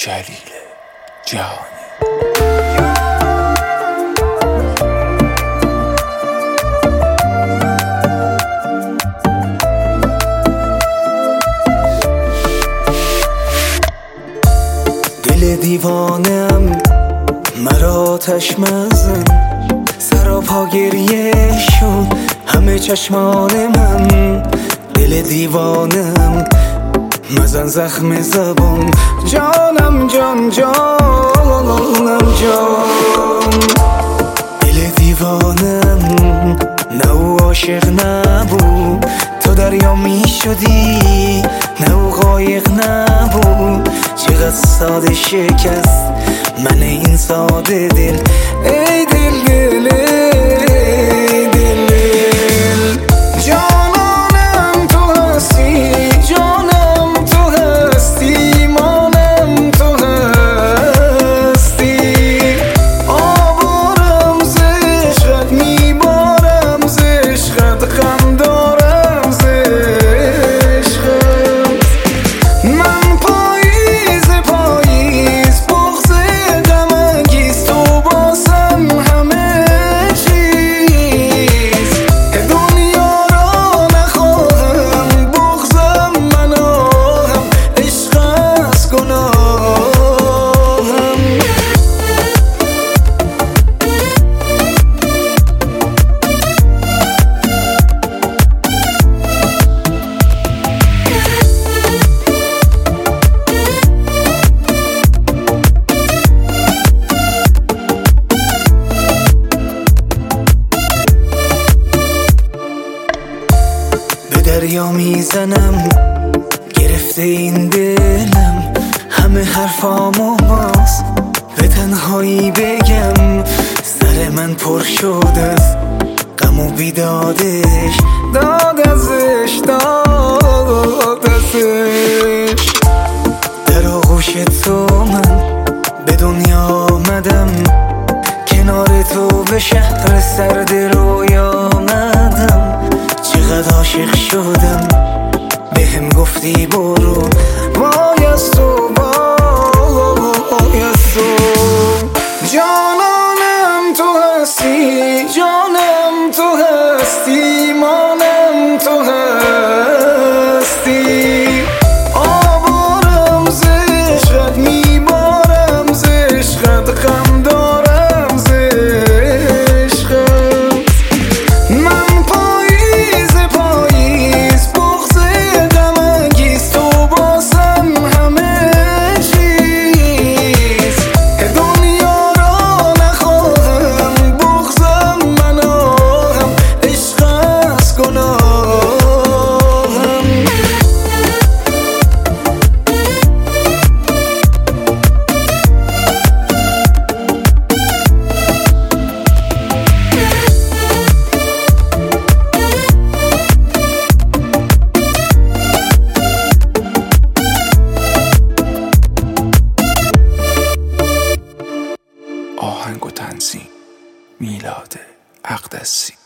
جلیل جهانی. دل دیوانم مرا آتش مزن، سراپا گریه شد همه چشمان من. دل دیوانم مزن زخم زبان، جانم جان جانم جان. دل دیوانم نه او عاشق نبود، تو دریا می شدی نه او قایق نبود. چقدر ساده شکست من این ساده دل، ای دل دل ای دل دل. جانانم تو هستی، جانم تو هستی، مانم تو هستی. آوارم ز عشقت میبارم، ز عشقت غم دارم، ز عشقت. من پاییز پاییز بغض غم انگیز، تو باسم همه چیز. دنیا را نخواهم، بغضم من آهم، عشق از گناهم. به دریا میزنم گرفته این دلم، همه حرفامو باز به تنهایی بگم. سر من پر شد از غم و بیدادش، داد ازش داد ازش. در آغوش تو من به دنیا آمدم، کنار تو به شهر سرد رویا آمدم. چقدر عاشق شدم بهم گفتی برو، وای از تو وای از تو. جانانم تو هستی، جانم تو هستی، مانم تو هستی. آوارم ز عشقت میبارم، ز عشقت غم دارم، ز عشقت. من پاییز پاییز بغض غم انگیز، تو باسم همه چیز. دنیا را نخواهم، بغضم من آهم، عشق از گناهم. آهنگ و تنظیم میلاد اقدسی.